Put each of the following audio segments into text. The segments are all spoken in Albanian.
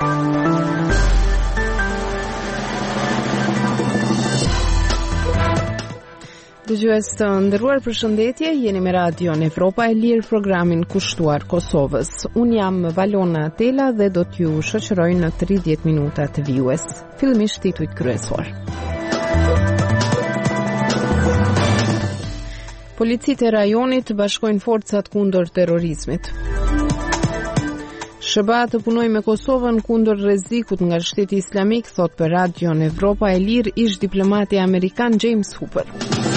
Dëgjues të nderuar, përshëndetje, jeni me Radio Evropa e Lirë, programin kushtuar Kosovës. Unë jam Valona Tela dhe do t'ju shoqëroj në 30 minuta të vijues. Fillimisht titujt kryesor. Policitë e rajonit bashkojnë forcat kundër terrorizmit. SBA të punoj me Kosovën kundër rrezikut nga Shteti Islamik, thot për Radio Evropa e Lirë ish diplomati amerikan James Hooper.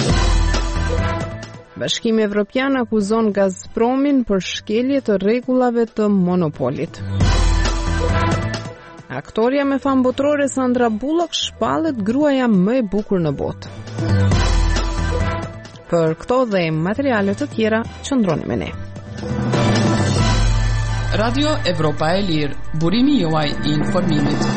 Bashkimi Evropian akuzon Gazpromin për shkelje të rregullave të monopolit. Aktoria me fam botërore Sandra Bullock shpallet gruaja më e bukur në botë. Për këto dhe materiale të tjera, qëndroni me ne. Radio Evropa e Lirë, burimi juaj I informimit.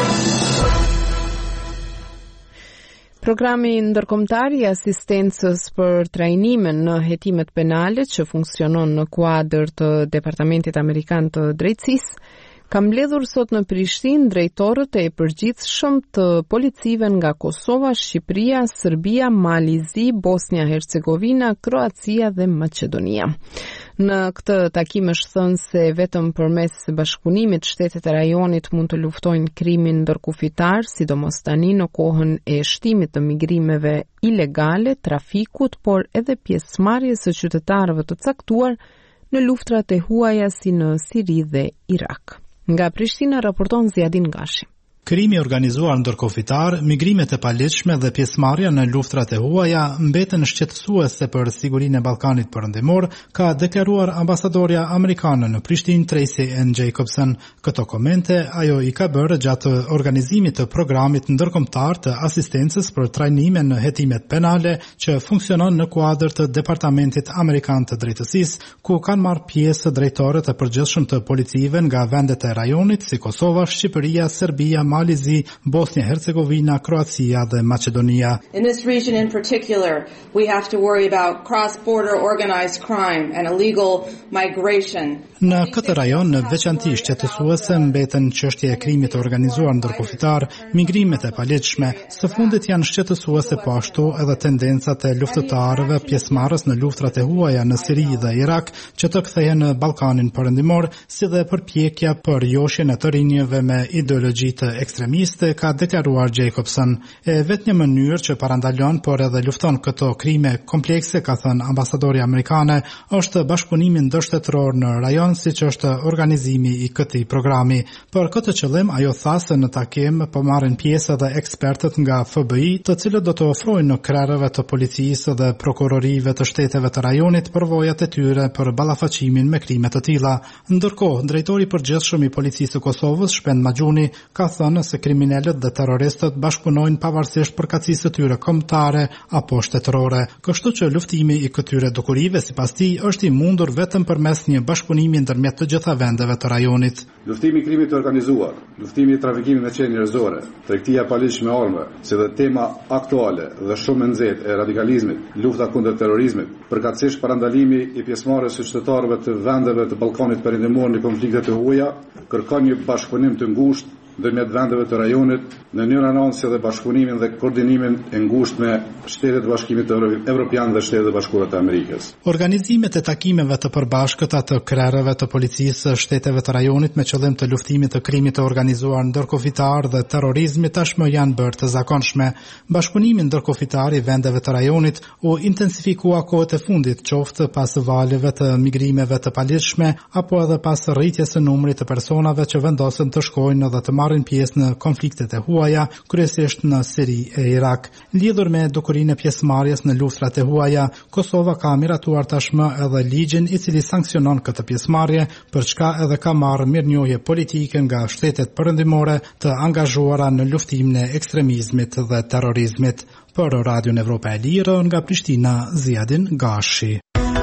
Programi ndërkombëtar I asistencës për trajnimin në hetimet penale që funksionon në kuadër të Departamentit Amerikan të Drejtësisë ka mbledhur sot në Prishtinë drejtorët e përgjithshëm të policive nga Kosova, Shqipëria, Serbia, Malizi, Bosnia-Hercegovina, Kroacia dhe Maqedonia. Në këtë takim është thënë se vetëm përmes bashkëpunimit shtetet e rajonit mund të luftojnë krimin ndërkufitar, sidomos tani në kohën e shtimit të migrimeve ilegale, trafikut, por edhe pjesëmarrjes së qytetarëve të caktuar në luftrat e huaja si në Siri dhe Irak. Nga Prishtina raporton Ziadin Gashi. Krimi organizuar ndërkofitar, migrimet e paligjshme dhe pjesëmarrja në luftrat e huaja mbeten shqetësuese për sigurinë e Ballkanit Perëndimor, ka deklaruar ambasadorja amerikane në Prishtinë Tracy N. Jacobson. Këto komente ajo I ka bërë gjatë organizimit të programit ndërkombëtar të asistencës për trajnime në hetimet penale që funksionon në kuadër të Departamentit Amerikan të Drejtësisë, ku kanë marrë pjesë drejtorët e përgjithshëm të policive nga vendet e rajonit si Kosova, Shqipëria, Serbia, Malizi, Bosnia-Hercegovina, Kroacia dhe Maqedonia. In this region in particular, we have to worry about cross-border organized crime and illegal migration. Në këtë rajon, në veçanti shqetësuese mbeten çështja e krimit të organizuar ndërkufitar, migrimet e paligjshme. Së fundit janë shqetësuese po ashtu edhe tendencat e luftëtarëve pjesëmarrës në luftrat e huaja në Siri dhe Irak që të kthehen në Ballkanin Perëndimor, si dhe përpjekja për joshjen e të rinjve me ideologji të ekstremiste, ka deklaruar Jacobson. E vetëm një mënyrë që parandalon por edhe lufton këto krime komplekse, ka thënë ambasadori amerikane, është bashkëpunimi ndërshtetëror në rajon, siç është organizimi I këtij programi. Për këtë qëllim, ajo tha se në takim po marrin pjesë edhe ekspertët nga FBI, të cilët do të ofrojnë në krerëve të policisë dhe prokurorive të shteteve të rajonit përvojat e tyre për ballafaqimin me krime të tilla. Ndërkohë, drejtori I përgjithshëm I policisë së Kosovës, Shpend Maxhuni, ka thënë se kriminalët dhe terroristët bashkëpunojnë pavarësisht përkatësisë së tyre kombëtare apo shtetërore. Kështu që luftimi I këtyre dukurive sipas tij është I mundur vetëm përmes një bashkëpunimi ndërmjet të gjitha vendeve të rajonit. Luftimi I krimit të organizuar, luftimi I trafikimit me qenë njerëzore, tregtia e paligjshme me armë, si dhe tema aktuale dhe shumë e nxehtë e radikalizmit, lufta kundër terrorizmit, përkatësisht parandalimi I pjesëmarrjes së qytetarëve të vendeve të Ballkanit Perëndimor në konflikte të huaja, kërkon një bashkëpunim të ngushtë ndërmjet vendeve të rajonit në një anësi dhe bashkëpunimin dhe koordinimin e ngushtë me Shtetet e Bashkimit Evropian dhe Shtetet e Bashkuara të Amerikës. Organizimet e takimeve të përbashkëta të krerëve të policisë së shteteve të rajonit me qëllim të luftimit të krimit të organizuar ndërkufitar dhe terrorizmit tashmë janë bërë të zakonshme. Bashkëpunimi ndërkufitar I vendeve të rajonit u intensifikua kohët e fundit, qoftë pas valeve të migrimeve të paligjshme apo edhe pas rritjes së numrit të personave që vendosen të shkojnë dhe të marrin pjesë në konfliktet e huaja, kryesisht në Siri e Irak. Lidhur me dukurinë e pjesëmarrjes në luftrat e huaja, Kosova ka miratuar tashmë edhe ligjin I cili sankcionon këtë pjesëmarrje, për çka edhe ka marrë mirënjohje politike nga shtetet perëndimore të angazhuara në luftimin e ekstremizmit dhe terrorizmit. Për Radio Evropa e Lirë nga Prishtina, Ziadin Gashi.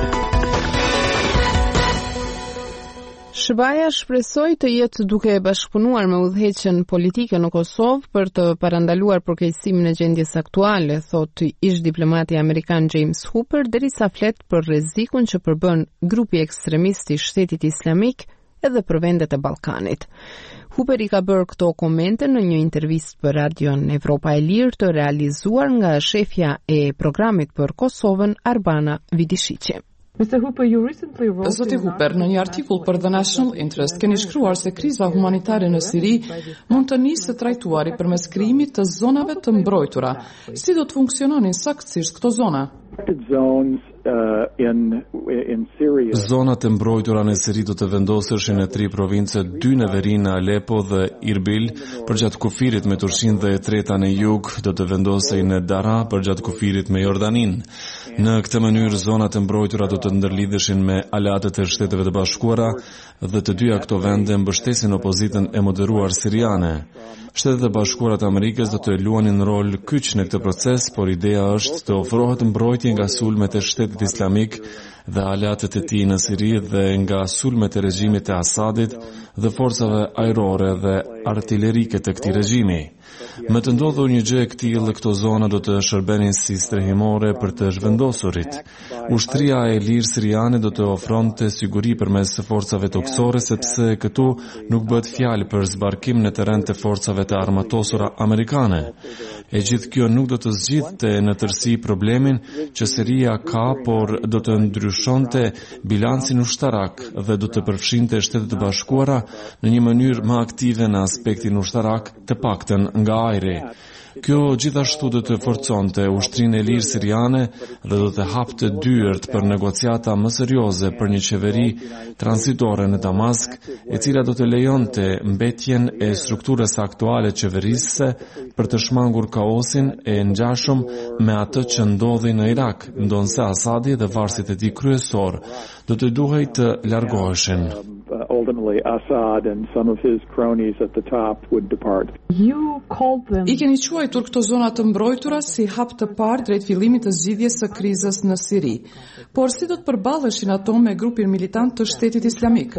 SBA shpresoi të jetë duke bashkëpunuar me udhëheqjen politike në Kosovë për të parandaluar përkeqësimin e gjendjes aktuale, thot ish diplomati amerikan James Hooper, derisa flet për rrezikun që përbën grupi ekstremist I Shtetit Islamik edhe për vendet e Ballkanit. Hooper i ka bërë këto komente në një intervistë për radion Evropa e Lirë të realizuar nga shefja e programit për Kosovën Arbana Vidishiqi. Zoti Hooper, në një artikull për The National Interest, keni shkruar se kriza humanitare në Siri mund të nisë të trajtuari përmes krijimit të zonave të mbrojtura. Si do të funksiononin saktësisht këto zona? Zonat e mbrojtura në Siri do të vendoseshin në 3 province, 2 në verinë në Aleppo dhe Irbil, përgjatë kufirit me Turqinë dhe e treta në jug do të vendosej në Dara përgjatë kufirit me Jordanin. Në këtë mënyrë zonat e mbrojtura do të ndërlidheshin me aleatët e Shteteve të Bashkuara dhe të dyja këto vende mbështesin opozitën e moderuar siriane. Shtetet e Bashkuara të Amerikës do të luanin rol kyç në këtë proces, por ideja është të ofrohet mbrojtje nga sulmet e Shtetit Islamik dhe aleatët e tij në Siri dhe nga sulmet e regjimit të Asadit dhe forcave ajrore dhe artillerike të këtij regjimi. Me të ndodhur një gjë e këtillë, këto zona do të shërbenin si strehimore për të zhvendosurit. Ushtria e lirë siriane do të ofronte siguri përmes forcave toksore, sepse këtu nuk bëhet fjalë për zbarkim në terren të forcave të armatosura amerikane. E gjithë kjo nuk do të zgjidhte në tërësi problemin që Siria ka, por do të ndryshonte bilancin ushtarak dhe do të përfshinte Shtetet e Bashkuara në një mënyrë më aktive në aspektin ushtarak, të paktën nga ajri. Kjo gjithashtu do të forconte ushtrinë e lirë siriane dhe do të hapte dyert për negociata më serioze për një qeveri tranzitore në Damask, e cila do të lejonte mbetjen e strukturës aktuale qeverisëse për të shmangur kaosin e ngjashëm me atë që ndodhi në Irak, ndonse Asadi dhe varësit e tij kryesor do të duhej të largoheshin. Ultimately, Assad and some of his cronies at the top would depart. I keni quajtur këto zona të mbrojtura si hap të parë drejt fillimit të zgjidhjes së krizës në Siri. Por si do të përballeshin ato me grupin militant të Shtetit Islamik?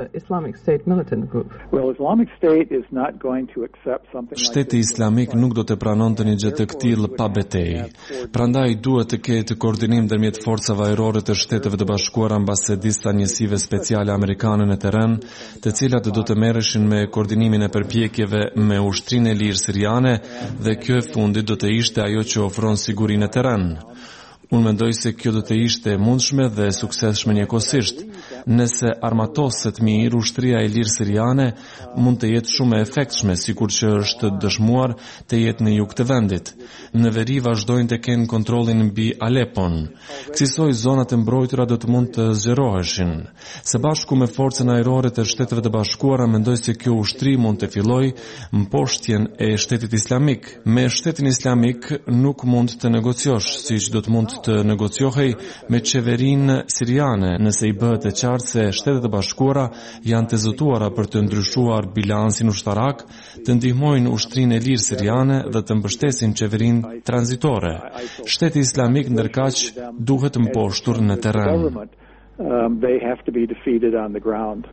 Shteti Islamik nuk do të pranonte një gjë të këtillë pa betejë. Prandaj duhet të ketë koordinim ndërmjet forcave ajrore të Shteteve të Bashkuara mbase disa njësive speciale amerikane në terren, të cilat do të merreshin me koordinimin e përpjekjeve me ushtrinë e lirë siriane, dhe kjo e fundit do të ishte ajo që ofron sigurinë në terren. Unë mendoj se kjo do të ishte mundshme dhe suksesshme njëkohësisht. Nëse armatoset mirë, ushtria e lirë siriane mund të jetë shumë e efektshme, sikur që është dëshmuar të jetë në jug të vendit. Në veri vazhdojnë të kenë kontrollin mbi Aleppon. Kësaj zonat e mbrojtura do të mund të zgjeroheshin. Së bashku me forcën ajrore të Shteteve të Bashkuara, mendoj se kjo ushtri mund të fillojë mposhtjen e Shtetit Islamik. Me Shtetin Islamik nuk mund të negociosh, siç do të mund të negociohej me qeverinë siriane, nëse i bëhet e qartë se Shtetet e Bashkuara janë të zëtuara për të ndryshuar bilancin ushtarak, të ndihmojnë ushtrinë e lirë siriane dhe të mbështesin qeverinë tranzitore. Shteti Islamik ndërkaq duhet mposhtur në terren. They have to be defeated on the ground.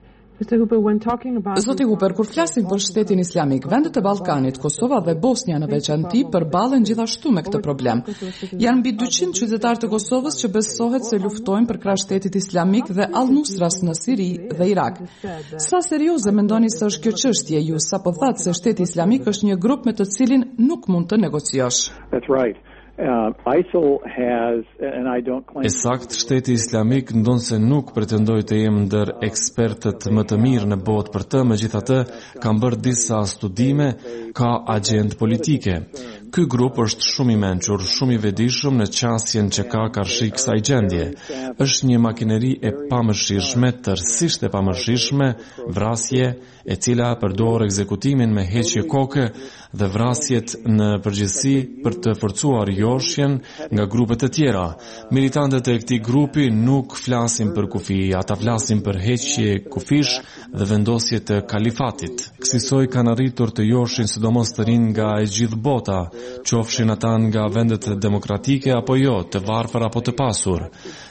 Zoti Hooper, kur flasim për Shtetin Islamik, vendet e Ballkanit, Kosova dhe Bosnia në veçanti përballen gjithashtu me këtë problem. Janë mbi 200 qytetarë të Kosovës që besohet se luftojnë për krah Shtetit Islamik dhe Al-Nusras në Siri dhe Irak. Sa serioze mendoni se është kjo çështje ju, sapo thatë se Shteti Islamik është një grup me të cilin nuk mund të negociosh? That's right. ISIL has, and I don't claim... Sakt, Shteti Islamik ndonse nuk pretendoj të jem ndër ekspertët më të mirë në botë për të, megjithatë kam bërë disa studime, ka agjendë politike. Ky grup është shumë i mençur, shumë i vetëdijshëm në qasjen që ka karshi kësaj gjendje. Është një makineri e pamëshirshme, tërësisht e pamëshirshme, vrasje, e cila përdor ekzekutimin me heqje koke dhe vrasjet në përgjithësi për të forcuar joshjen nga grupet e tjera. Militantët e këtij grupi nuk flasin për kufi, ata flasin për heqje kufish dhe vendosje të kalifatit. Kësaj kanë arritur të joshin sidomos të rinë nga e gjithë bota, qofshin ata nga vendet demokratike apo jo, të varfër apo të pasur.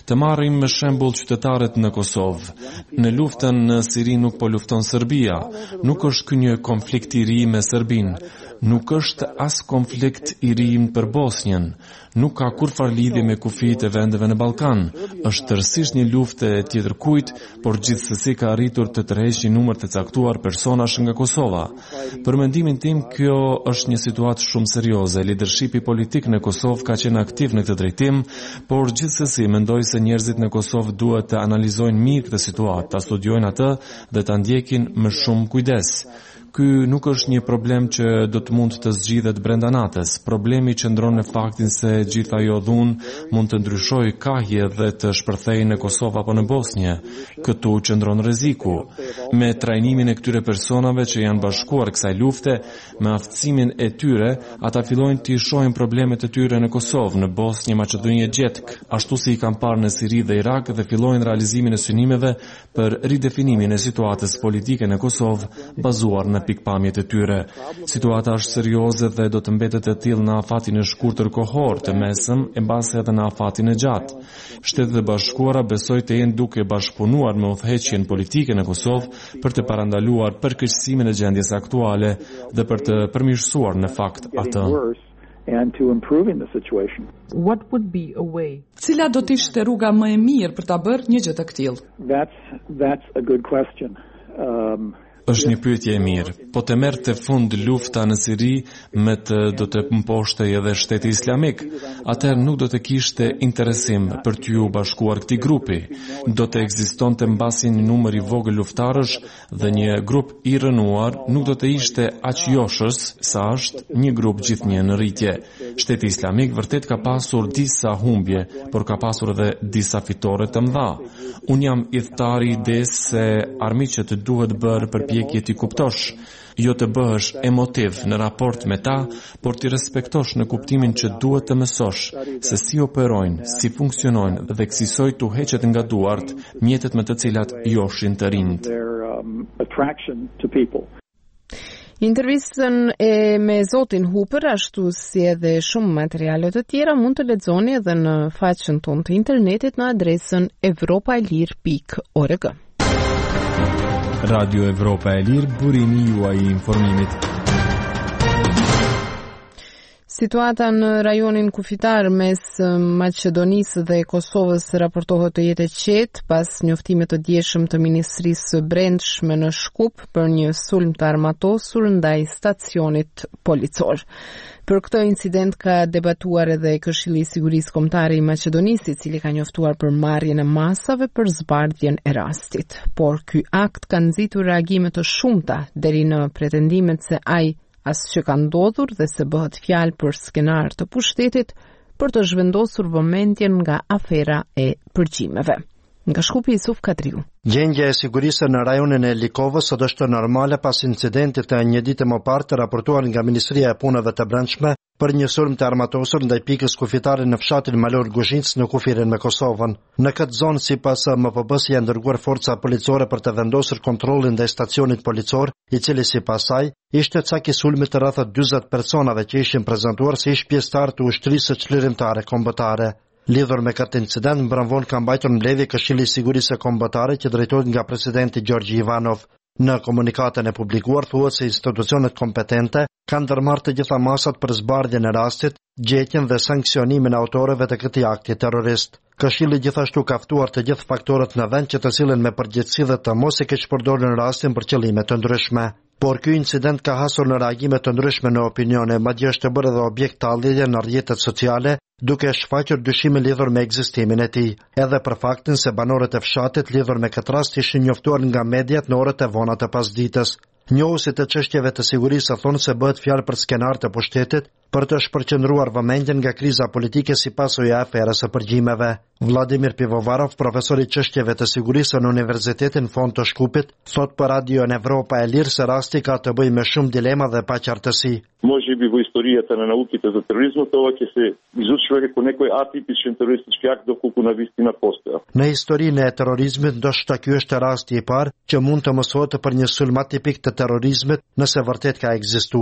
Të marrim me shembull qytetarët në Kosovë. Në luftën në Siri nuk po lufton Serbia, nuk është ky një konflikt i ri me Serbinë, nuk është as konflikt i ri për Bosnjën, nuk ka kurfar lidhje me kufijtë e vendeve në Ballkan, është tërësisht një luftë e tjetër kujt, por gjithsesi ka arritur të tërheqë një numër të caktuar personash nga Kosova. Për mendimin tim, kjo është një situatë shumë serioze. Lidershipi politik në Kosovë ka qenë aktiv në këtë drejtim, por gjithsesi mendoj se njerëzit në Kosovë duhet të analizojnë mirë këtë situatë, ta studiojnë atë dhe ta ndjekin me shumë kujdes. Ky nuk është një problem që do të mund të zgjidhet brenda natës. Problemi qëndron në faktin se gjithë ajo dhunë mund të ndryshojë kahje dhe të shpërthejë në Kosovë apo në Bosnjë. Këtu qëndron rreziku. Me trajnimin e këtyre personave që janë bashkuar kësaj lufte, me aftësimin e tyre, ata fillojnë të shohin problemet e tyre në Kosovë, në Bosnjë, Maqedoni e Gjetk, ashtu si i kanë parë në Siri dhe Irak dhe fillojnë realizimin e synimeve për ridefinimin e situatës politike në Kosovë, bazuar në pikpamjet e tyre. Situata është serioze dhe do të mbetet e tillë në afatin e shkurtër kohor të mesëm e mbasi edhe në afatin e gjatë. Shtetet e Bashkuara besoj të jenë duke bashkëpunuar me udhëheqjen politike në Kosovë për të parandaluar përkeqësimin e gjendjes aktuale dhe për të përmirësuar në fakt atë. And to improving the situation. What would be a way? Cila do të ishte rruga më e mirë për ta bërë një gjë të tillë? That's a good question. Është një pyetje e mirë. Po të merrte fund lufta në Siri me do të mposhtej edhe Shteti Islamik, atëherë nuk do të kishte interesim për t'ju bashkuar këtij grupi. Do të ekzistonte mbasi një numër i vogël luftarësh dhe një grup i rënuar nuk do të ishte aq joshës sa është një grup gjithnjë në rritje. Shteti Islamik vërtet ka pasur disa humbje, por ka pasur edhe disa fitore të mëdha. Unë jam idhëtari i idesë se armiqet duhet bërë përpjekje t'i kuptosh, jo të bëhesh emotiv në raport me ta, por t'i respektosh në kuptimin që duhet të mësosh se si operojnë, si funksionojnë dhe kësaj tu heqet nga duart mjetet me të cilat joshin të rinjt. Intervistën me zotin Hooper, ashtu si edhe shumë materiale të tjera, mund të lexoni edhe në faqen tonë të internetit në adresën evropaelir.org. Radio Evropa e Lirë, burimi juaj i informimit. Situata në rajonin kufitar mes Maqedonisë dhe Kosovës raportohet të jetë e qetë pas njoftimit të djeshëm të Ministrisë së Brendshme në Shkup për një sulm të armatosur ndaj stacionit policor. Për këtë incident ka debatuar edhe Këshilli i Sigurisë Kombëtare i Maqedonisë, i cili ka njoftuar për marrjen e masave për zbardhjen e rastit. Por ky akt ka nxitur reagime të shumta deri në pretendimet se ai as që ka ndodhur dhe se bëhet fjalë për skenar të pushtetit për të zhvendosur vëmendjen nga afera e përgjimeve. Nga Shkupi, Isuf Katriu. Gjendja e sigurisë në rajonin e Likovës sot është normale pas incidentit të një ditë më parë të raportuar nga Ministria e Punëve të Brendshme për një sulm të armatosur ndaj pikës kufitare në fshatin Malor Guzhinc në kufirin me Kosovën. Në këtë zonë, sipas MPB-s, janë dërguar forca policore për të vendosur kontrollin ndaj stacionit policor, i cili sipas saj ishte cak i sulmit të rreth 40 personave që ishin prezantuar si pjesëtar të ushtrisë së çlirimtare kombëtare. Lidhur me këtë incident, mbramvon ka mbajtur mbledhje Këshilli i Sigurisë Kombëtare që drejtohet nga presidenti Gjorgji Ivanov. Në komunikatën e publikuar thuhet se institucionet kompetente kanë ndërmarrë të gjitha masat për zbardhjen e rastit, gjetjen dhe sanksionimin e autorëve të këtij akti terrorist. Këshilli gjithashtu ka ftuar të gjithë faktorët në vend që të sillen me përgjegjësi dhe të mos e keqpërdorin rastin për qëllime të ndryshme. Por ky incident ka hasur në reagime të ndryshme në opinione, madje është bërë edhe objekt tallje në rrjetet sociale, duke shfaqur dyshime lidhur me ekzistimin e tij, edhe për faktin se banorët e fshatit lidhur me këtë rast ishin njoftuar nga mediat në orët e vona të pasdites. Njohuesit të çështjeve të sigurisë thonë se bëhet fjalë për skenar të pushtetit për të shpërqendruar vëmendjen nga kriza politike si pasojë e aferës së përgjimeve. Vladimir Pivovarov, profesor i çështjeve të sigurisë në Universitetin Fond të Shkupit, thot për Radio Evropa e Lirë se rasti ka të bëjë me shumë dilema dhe paqartësi. Може би во историјата на науките за тероризмот ова ќе се изучува како некој атипичен терористички акт доколку навистина постоја. Në historinë e terrorizmit ndoshta ky është rasti i parë që mund të mësohet për një sulm atipik të terrorizmit nëse vërtet ka ekzistuar.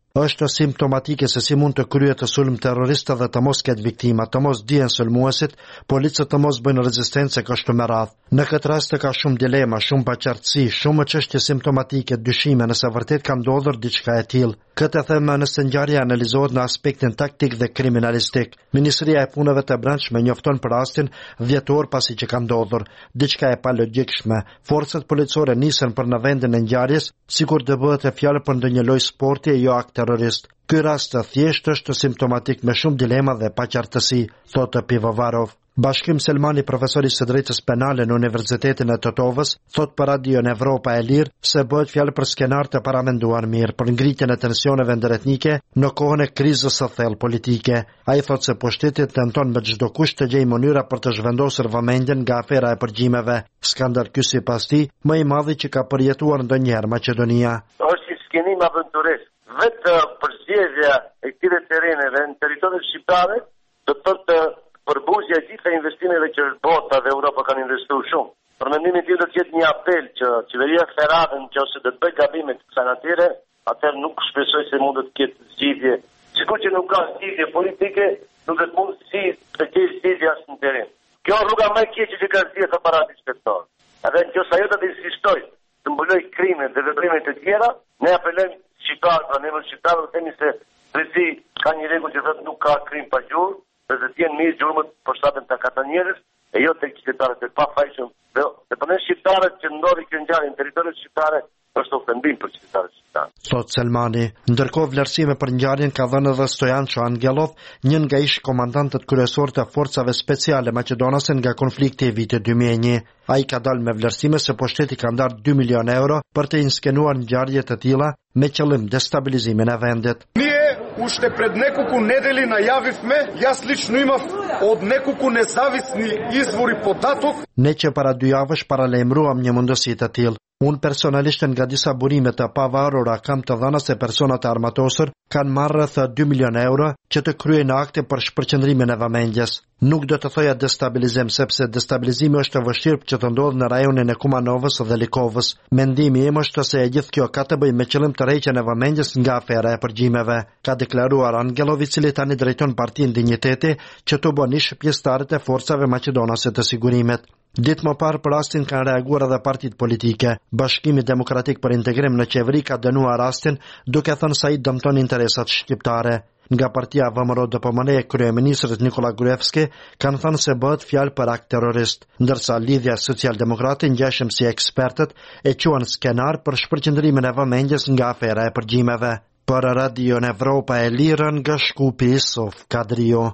Është simptomatike se si mund të kryhet sulm terrorist dhe të mos ketë viktima, të mos dihen sulmuesit, policët të mos bëjnë rezistencë kështu me radhë. Në këtë rast ka shumë dilema, shumë paqartësi, shumë çështje simptomatike, dyshime nëse vërtet ka ndodhur diçka e tillë. Këtë them nëse ngjarja analizohet në aspektin taktik dhe kriminalistik. Ministria e Punëve të Brendshme njofton për rastin 10 orë pasi që ka ndodhur. Diçka e palogjikshme. Forcat policore nisën për në vendin e ngjarjes, sikur të bëhet e fjalë për ndonjë lloj sporti e jo akt terrorist. Ky rast thjesht është simptomatik me shumë dilema dhe paqartësi, thotë Pivovarov. Bashkim Selmani, profesori së drejtës penale në Universitetin e Tetovës, thot për Radio Evropa e Lirë se bëhet fjalë për skenar të paramenduar mirë për ngritjen e tensioneve ndëretnike në kohën e krizës së thellë politike. Ai thot se pushteti tenton me çdo kusht të gjejë mënyra për të zhvendosur vëmendjen nga afera e përgjimeve. Skandal ky sipas tij më i madhi që ka përjetuar ndonjëherë Maqedonia. Është një skenim aventurist. Vetë përzgjedhja e këtyre terreneve në territorin shqiptar do të thotë përbuzja e gjithë investimeve që bota dhe Europa kanë investuar shumë. Për mendimin tim do të jetë një apel që qeveria federale nëse do të bëjë gabime të kësaj natyre, atëherë nuk shpresoj se mund të ketë zgjidhje. Sikur që nuk ka zgjidhje politike, nuk do të mund të ketë zgjidhje as në terren. Kjo rruga më e keqe që ka zgjidhur aparati inspektor. Edhe nëse ajo do të insistoj të mbuloj krimet dhe veprimet e tjera, ne apelojmë shqiptarët, pra ne shqiptarët do themi se drejtësi ka një rregull që thotë nuk ka krim pa gjurmë. Dhe të jenë mirë gjurmët për shtatën të kata njerëz, e jo të qytetarët e pafajshëm. Dhe për ne shqiptarët që ndodhi kjo ngjarje në territorin shqiptare është ofendim për qytetarët shqiptarë. Thot Selmani. Ndërkohë vlerësime për ngjarjen ka dhënë edhe Stojanço Angelov, një nga ish komandantët kryesorë të forcave speciale maqedonase nga konflikti i vitit 2001. Ai ka dalë me vlerësime se pushteti ka ndarë 2 milion euro për të inskenuar ngjarje të tilla me qëllim destabilizimin e vendit. Уште пред неколку недели најавивме, јас лично имав од неколку независни извори податок. Ne që para 2 javësh paralajmëruam një mundësi të tillë. Unë personalisht nga disa burime të pavarura kam të dhëna se personat e armatosur kanë marrë rreth 2 milion euro që të kryejnë akte për shpërqendrimin e vëmendjes. Nuk do të thoja destabilizim, sepse destabilizimi është vështirë që të ndodhë në rajonin e Kumanovës dhe Likovës. Mendimi im është se e gjithë kjo ka të bëjë me qëllim të rreqjen e vëmendjes nga afera e përgjimeve, ka deklaruar Angelov, i cili tani drejton Partinë Dinjiteti, që të bën ish pjesëtarët e forcave maqedonase të sigurimit. Ditë më parë për rastin kanë reaguar edhe partitë politike. Bashkimi Demokratik për Integrim në qeveri ka dënuar rastin, duke thënë se ai dëmton interesat shqiptare. Nga partia VMRO-DPMN e kryeministrit Nikola Gruevski kanë thënë se bëhet fjalë për akt terrorist, ndërsa Lidhja Social-Demokrate, ngjashëm si ekspertët, e quan skenar për shpërqendrimin e vëmendjes nga afera e përgjimeve. Për Radio Evropa e Lirë nga Shkupi, Sof Kadrio.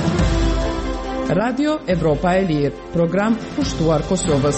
Radio Evropa e Lirë, program pushtuar Kosovës.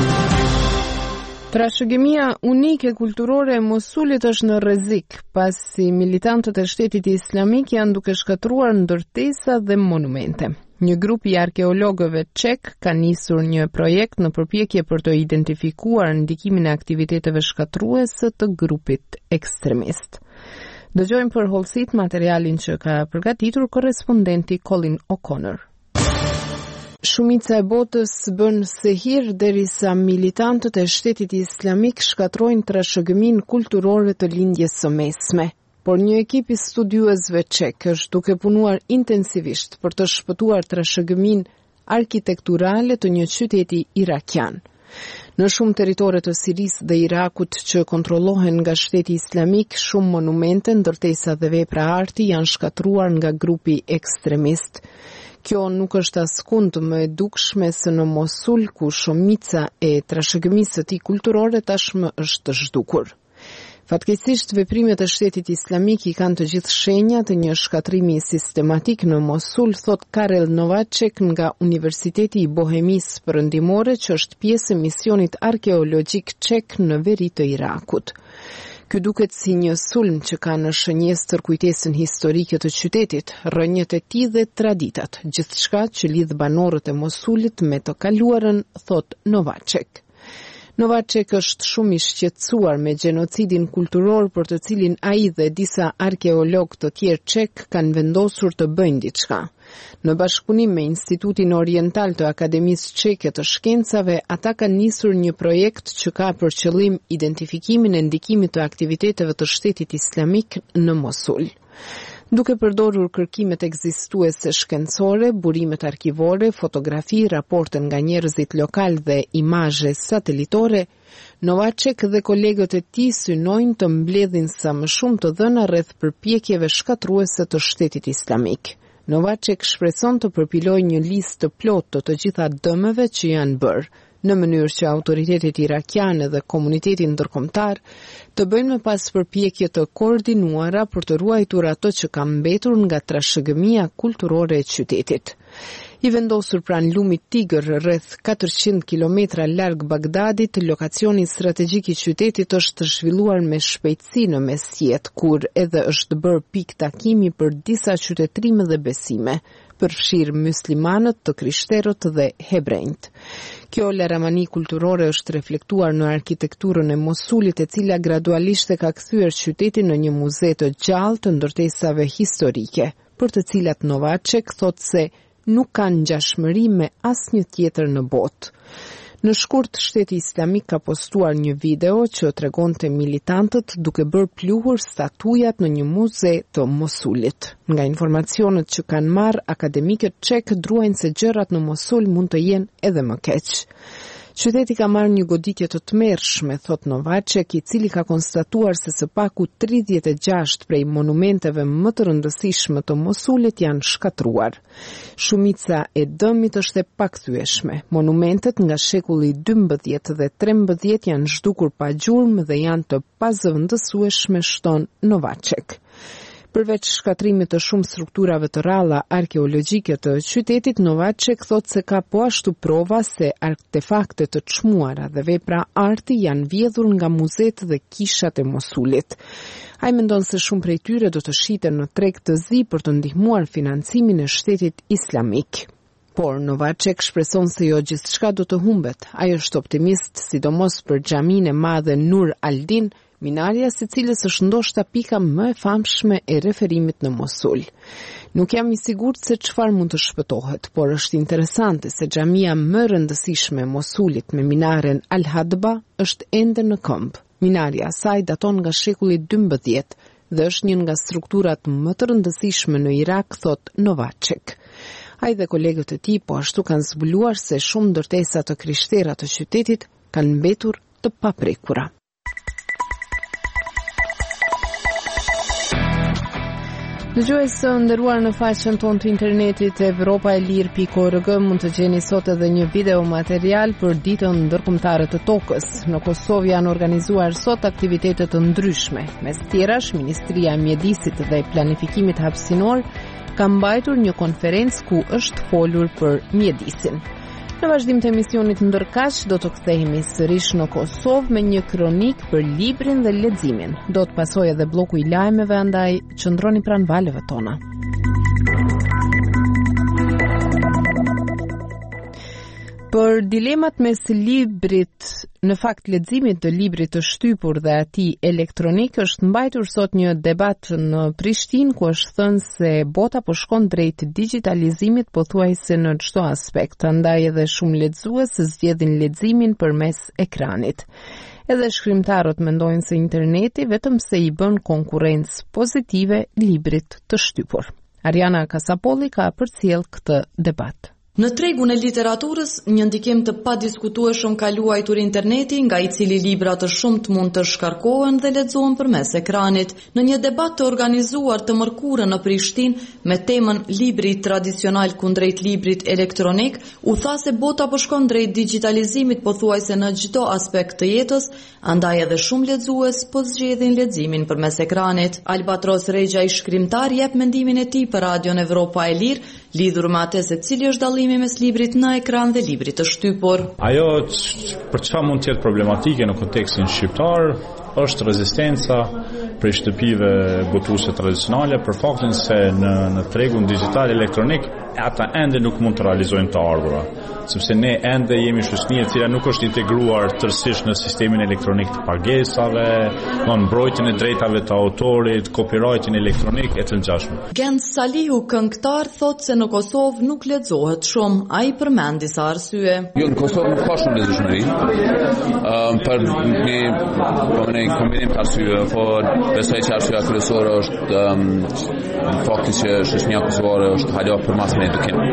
Trashëgimia unike kulturore e Mosulit është në rrezik, pasi militantët e Shtetit Islamik janë duke shkatruar ndërtesa dhe monumente. Një grup i arkeologëve çek ka nisur një projekt në përpjekje për të identifikuar ndikimin e aktiviteteve shkatruese të grupit ekstremist. Dëgjojmë për hollësit materialin që ka përgatitur korrespondenti Colin O'Connor. Shumica e botës bën sehir derisa militantët e Shtetit Islamik shkatrojnë trashëgimin kulturore të lindjes së mesme. Por një ekip i studiuesve çek është duke punuar intensivisht për të shpëtuar trashëgimin arkitekturale të një qyteti irakian. Në shumë territore të Sirisë dhe Irakut që kontrollohen nga Shteti Islamik, shumë monumente, ndërtesa dhe vepra arti janë shkatruar nga grupi ekstremist. Kjo nuk është askund më e dukshme se në Mosul, ku shumica e trashëgimisë së tij kulturore tashmë është zhdukur. Fatkeqësisht, veprimet e Shtetit Islamik i kanë të gjithë shenjat e një shkatrimi sistematik në Mosul, thot Karel Novacek nga Universiteti i Bohemisë Perëndimore, që është pjesë e misionit arkeologjik çek në veri të Irakut. Ky duket si një sulm që ka në shënjestër kujtesën historike të qytetit, rrënjët e tij dhe traditat, gjithçka që lidh banorët e Mosulit me të kaluarën, thot Novacek. Novacek është shumë i shqetësuar me gjenocidin kulturor për të cilin ai dhe disa arkeologë të tjerë çek kanë vendosur të bëjnë diçka. Në bashkëpunim me Institutin Oriental të Akademisë Çeke të Shkencave, ata kanë nisur një projekt që ka për qëllim identifikimin e ndikimit të aktiviteteve të Shtetit Islamik në Mosul. Duke përdorur kërkimet ekzistuese shkencore, burimet arkivore, fotografi, raporte nga njerëzit lokal dhe imazhe satelitore, Novacek dhe kolegët e tij synojnë të mbledhin sa më shumë të dhëna rreth përpjekjeve shkatruese të Shtetit Islamik. Novacek shpreson të përpilojë një listë të plotë të gjitha dëmeve që janë bërë, në mënyrë që autoritetet irakiane dhe komuniteti ndërkombëtar të bëjnë më pas përpjekje të koordinuara për të ruajtur ato që ka mbetur nga trashëgimia kulturore e qytetit. I vendosur pranë lumit Tigër, rreth 400 kilometra larg Bagdadit, lokacioni strategjik i qytetit është zhvilluar me shpejtësi në mesjet, kur edhe është bërë pikë takimi për disa qytetrime dhe besime, përfshirë muslimanët, të krishterët dhe hebrejt. Kjo laramani kulturore është reflektuar në arkitekturën e Mosulit, e cila gradualisht e ka kthyer qytetin në një muze të gjallë të ndërtesave historike, për të cilat Novacek thotë se nuk kanë ngjashmëri me asnjë tjetër në botë. Në shkurt, Shteti Islamik ka postuar një video që tregonte militantët duke bërë pluhur statujat në një muze të Mosulit. Nga informacionet që kanë marrë, akademikët çek druajnë se gjërat në Mosul mund të jenë edhe më keq. Qyteti ka marrë një goditje të tmerrshme, thot Novacek, i cili ka konstatuar se së paku 36 prej monumenteve më të rëndësishme të Mosulit janë shkatruar. Shumica e dëmit është e pakthyeshme. Monumentet nga shekulli 12 dhe 13 janë zhdukur pa gjurmë dhe janë të pazëvendësueshme, shton Novacek. Përveç shkatrimit të shumë strukturave të ralla arkeologjike të qytetit, Novacek thot se ka po ashtu prova se artefakte të çmuara dhe vepra arti janë vjedhur nga muzet dhe kishat e Mosulit. Ai mendon se shumë prej tyre do të shiten në treg të zi për të ndihmuar financimin e Shtetit Islamik. Por Novacek shpreson se jo gjithçka do të humbet. Ai është optimist, sidomos për xhaminë e madhe Nur al-Din, minarja së cilës është ndoshta pika më e famshme e referimit në Mosul. Nuk jam i sigurt se çfarë mund të shpëtohet, por është interesante se xhamia më rëndësishme e Mosulit me minaren Al-Hadba është ende në këmbë. Minarja e saj daton nga shekulli 12 dhe është një nga strukturat më të rëndësishme në Irak, thot Novacek. Ai dhe kolegët e tij po ashtu kanë zbuluar se shumë ndërtesa të krishtera të qytetit kanë mbetur të paprekura. Dëgjues të nderuar, në faqen tonë të internetit europaelir.org mund të gjeni sot edhe një video material për ditën ndërkombëtare të tokës. Në Kosovë janë organizuar sot aktivitete të ndryshme. Mes tjerash, Ministria e Mjedisit dhe Planifikimit Hapësinor ka mbajtur një konferencë ku është folur për mjedisin. Në vazhdim të emisionit ndërkaq do të kthehemi sërish në Kosovë me një kronik për librin dhe leximin. Do të pasojë edhe bloku i lajmeve, andaj qëndroni pranë valëve tona. Për dilemat mes librit, në fakt leximit të librit të shtypur dhe atij elektronik, është mbajtur sot një debat në Prishtinë ku është thënë se bota po shkon drejt digitalizimit pothuajse në çdo aspekt, andaj edhe shumë lexues zgjedhin leximin përmes ekranit. Edhe shkrimtarët mendojnë se interneti vetëm se i bën konkurrencë pozitive librit të shtypur. Ariana Kasapolli ka përcjell këtë debat. Në tregun e literaturës, një ndikim të padiskutueshëm ka luajtur interneti, nga i cili libra të shumt mund të shkarkohen dhe lexohen përmes ekranit. Në një debat të organizuar të mërkurën në Prishtinë me temën Libri tradicional kundrejt librit elektronik, u tha se bota po shkon drejt digitalizimit pothuajse në çdo aspekt të jetës, andaj edhe shumë lexues po zgjedhin leximin përmes ekranit. Albatros Rexha, i shkrimtar, jep mendimin e tij për Radion Evropa e Lirë, lidhur me atë se cili është dallimi mes librit në ekran dhe librit të shtypur. Ajo për çfarë mund të jetë problematike në kontekstin shqiptar është rezistenca prej shtëpive botuese tradicionale për faktin se në tregun digital elektronik ata ende nuk mund të realizojnë të ardhurat. sepse ne ende jemi shoqëni e cila nuk është integruar tërësisht në sistemin elektronik të pagesave, në mbrojtjen e drejtave të autorit, copyrightin elektronik e të ngjashme. Gent Salihu, këngëtar, thotë se në Kosovë nuk lexohet shumë. Ai përmend disa arsye. Jo, në Kosovë nuk ka shumë lexueshmëri. Për një kombinim të arsye, por besoj që arsyeja kryesore është fakti që shoqënia kosovare është hala përmas me edukim.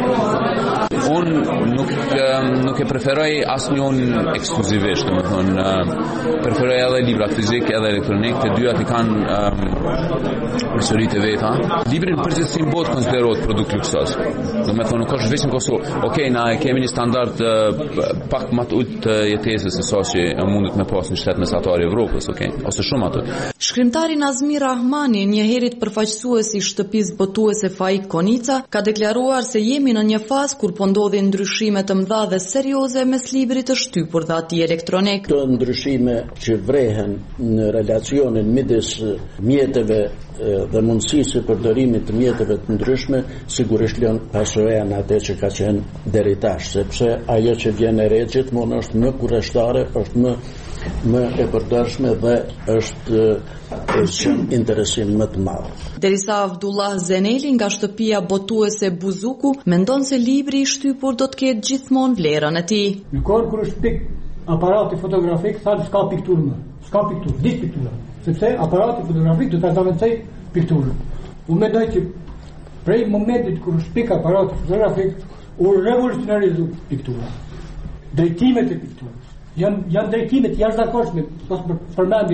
Unë nuk e preferoj asnjëun ekskluzivisht, domethënë preferoj edhe libra fizik edhe elektronik, të dyat i kanë përsëritë veta. Libri në përgjithësi bëhet konsiderohet produkt luksos. Domethënë nuk është vetëm në Kosovë. Okej, na kemi një standard pak më të ulët të jetesës se sa që mundet me pas në shtet mesatar i Evropës, ose shumë aty. Shkrimtari Nazmi Rahmani, njëherët përfaqësues i shtëpisë botuese Faik Konica, ka deklaruar se jemi në një fazë kur po ndodhin ndryshime të mëdha dhe serioze mes librit të shtypur dhe atij elektronik. Këto ndryshime që vrehen në relacionin midis mjeteve dhe mundësisë përdorimit të mjeteve të ndryshme, sigurisht lën pasojë në atë që ka qenë deri tash, sepse ajo që vjen e re gjithmonë është më kurreshtare, është më e përdorshme dhe është interesim më të madh. Derisa Abdullah Zeneli nga shtëpia botuese Buzuku mendon se libri i shtypur do të ketë gjithmonë vlerën e tij. Në kohën kur është pik aparati fotografik, thallë s'ka pikturë më. S'ka pikturë, diç pikturë. Sepse aparati fotografik do ta zavancoj pikturën. Unë mendoj që prej momentit kur është pik aparati fotografik, u revolucionarizoi piktura. Drejtimet e pikturës janë drejtimet jashtëzakonshme, pas përmendi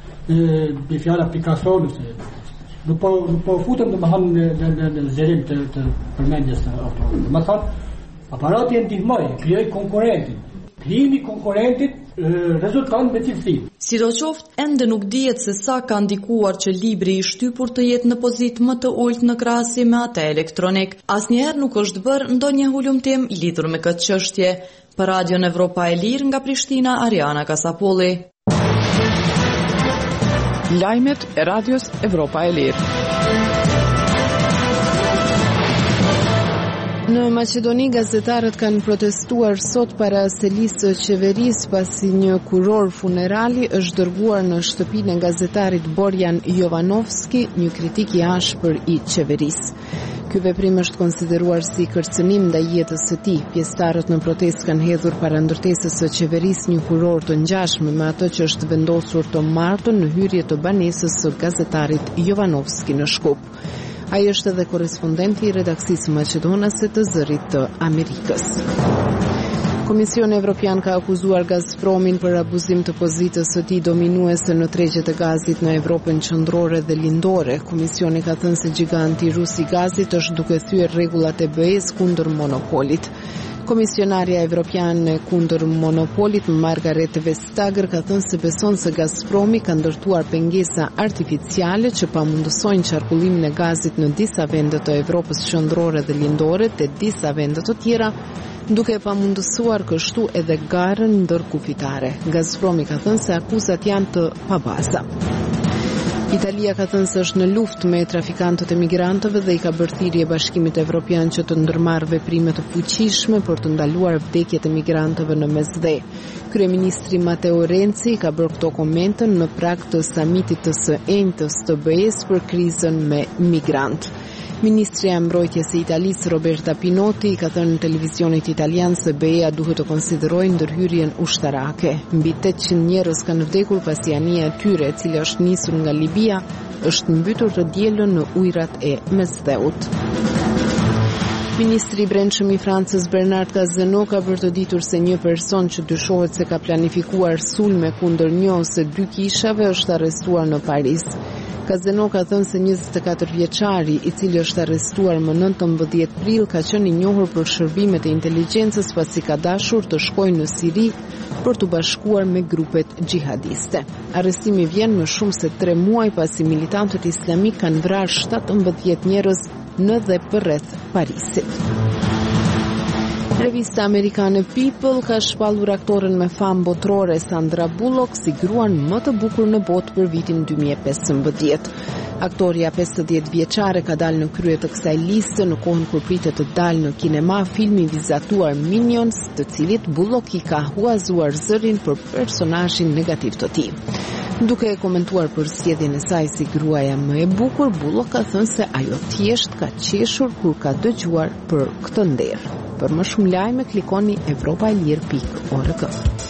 i fjala Picasso, nuk po futem në zërim të përmendjes të autorit. Domethënë, aparati e ndihmoi, krijoi konkurrentin. Krijimi i konkurrentit rezulton me cilësi. Sidoqoftë, ende nuk dihet se sa ka ndikuar që libri i shtypur të jetë në pozitë më të ulët në krahasim me atë elektronik. Asnjëherë nuk është bërë ndonjë hulumtim lidhur me këtë çështje. Për Radion Evropa e Lirë nga Prishtina, Ariana Kasapolli. Lajmet e Radios Evropa e Lirë. Në Maqedoni, gazetarët kanë protestuar sot para selisë së qeverisë pasi një kuror funerali është dërguar në shtëpinë e gazetarit Borjan Jovanovski, një kritik i ashpër i qeverisë. Ky veprim është konsideruar si kërcënim ndaj jetës së tij. Pjesëtarët në protestë kanë hedhur para ndërtesës së qeverisë një kuror të ngjashëm me atë që është vendosur të martën në hyrje të banesës së gazetarit Jovanovski në Shkup. Ai është edhe korrespondenti i redaksisë maqedonase të Zërit të Amerikës. Komisioni Evropian ka akuzuar Gazpromin për abuzim të pozitës së tij dominuese në tregjet e gazit në Evropën qendrore dhe lindore. Komisioni ka thënë se giganti rus i gazit është duke thyer rregullat e BE-s kundër monopolit. Komisionarja Evropiane kundër monopolit Margaret Vestager ka thënë se beson se Gazpromi ka ndërtuar pengesa artificiale që pamundësojnë qarkullimin e gazit në disa vende të Evropës qendrore dhe lindore te disa vende të tjera, duke pamundësuar kështu edhe garën ndërkufitare. Gazpromi ka thënë se akuzat janë të pabaza. Italia ka thënë se është në luftë me trafikantët e migrantëve dhe i ka bërë thirrje Bashkimit Evropian që të ndërmarrë veprime të fuqishme për të ndaluar vdekjet e migrantëve në mesdhe. Kryeministri Matteo Renzi ka bërë këto komente në prag të samitit të së enjtës të BE-s për krizën me migrantë. Ministria e Mbrojtjes së Italisë Roberta Pinotti ka thënë në televizionit italian se BE-a duhet të konsiderojë ndërhyrjen ushtarake. Mbi 800 njerëz kanë vdekur pasi anija e tyre, e cila është nisur nga Libia, është mbytur të dielën në ujërat e Mesdheut. Ministri i Brendshëm i Francës Bernard Cazeneuve ka bërë të ditur se një person që dyshohet se ka planifikuar sulme kundër një ose dy kishave është arrestuar në Paris. Cazeneuve ka thënë se 24 vjeçari, i cili është arrestuar më 19 prill, ka qenë i njohur për shërbimet e inteligjencës pasi ka dashur të shkojë në Siri për të bashkuar me grupet xhihadiste. Arrestimi vjen më shumë se 3 muaj pasi militantët islamik kanë vrarë 17 njerëz në dhe përreth Parisit. Revista amerikane People ka shpallur aktoren me famë botërore Sandra Bullock si gruan më të bukur në botë për vitin 2015. Aktoria 50 vjeçare ka dalë në krye të kësaj liste në kohën kur pritet të dalë në kinema filmi vizatuar Minions, të cilit Bullock i ka huazuar zërin për personazhin negativ të tij. Duke e komentuar për sjelljen e saj si gruaja më e bukur, Bullock ka thënë se ajo thjesht ka qeshur kur ka dëgjuar për këtë nder. Për më shumë lajme klikoni europaelir.org.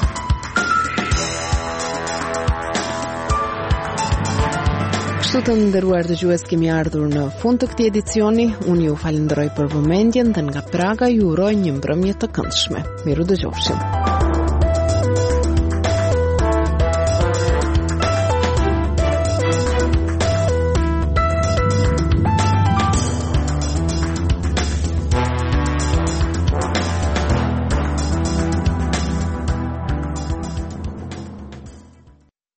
Kështu të nderuar dëgjues, kemi ardhur në fund të këtij edicioni. Unë ju falenderoj për vëmendjen dhe nga Praga ju uroj një mbrëmje të këndshme. Miru dëgjofshim.